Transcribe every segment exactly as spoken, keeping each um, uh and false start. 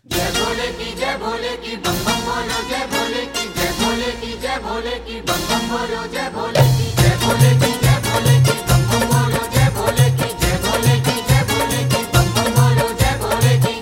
जय भोले की जय भोले की बम बम बोलो जय भोले की जय भोले की जय भोले की बम बम बोलो जय भोले की जय भोले की जय भोले की बम बम बोलो जय भोले की जय भोले की जय भोले की बम बम बोलो जय भोले की।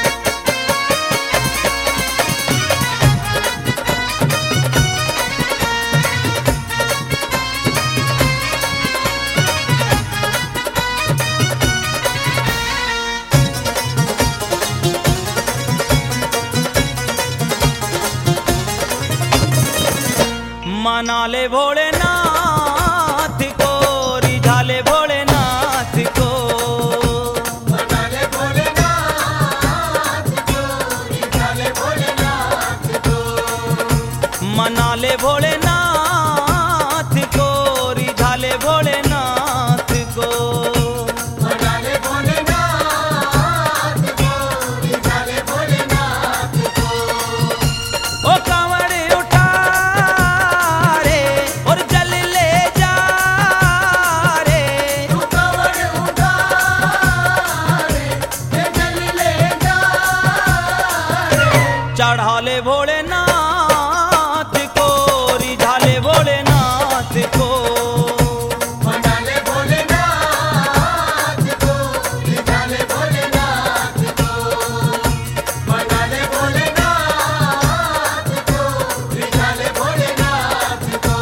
मना ले भोलेनाथ को, रिझा ले भोलेनाथ को, मना ले भोलेनाथ को, रिझा ले भोलेनाथ को, मना ले भोलेनाथ को, रिझा ले भोलेनाथ को, मना ले भोलेनाथ को, रिझा ले भोलेनाथ को। ओ कांवड़ उठा रे और जल ले जा रे, तू कांवड़ उठा रे, ये जल ले जा रे। चढ़ा ले भोलेनाथ को, रिझा ले भोलेनाथ को, मना ले भोलेनाथ को, रिझा ले भोलेनाथ को, मना ले भोलेनाथ को, रिझा ले भोलेनाथ को।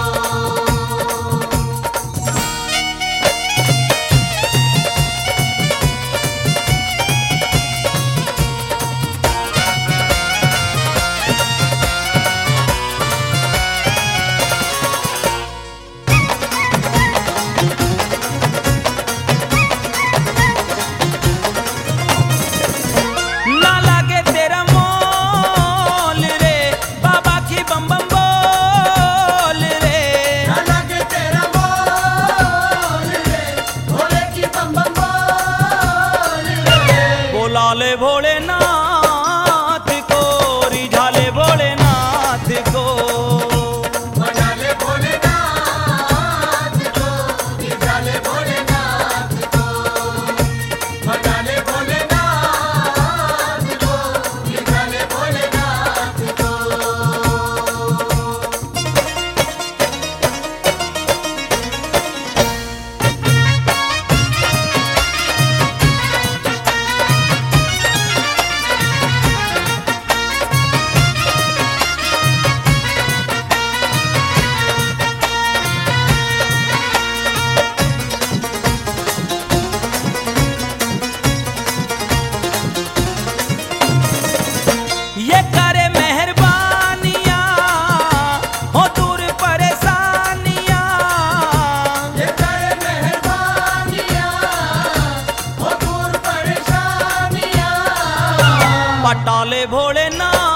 ना लागे तेरा मोल रे, बाबा की बम बम बोल रे, ना लगे तेरा बोल रे, भोले की बम बम बोल रे। बोला ले भोलेनाथ को, रिझा ले भोलेनाथ को, मना ले भोलेनाथ को, रिझा ले भोलेनाथ को, मना ले भोलेनाथ को, रिझा ले भोलेनाथ को। ये करे मेहरबानियां हो दूर परेशानियां, ये करे मेहरबानियां, हो दूर परेशानियां। पटा ले भोलेनाथ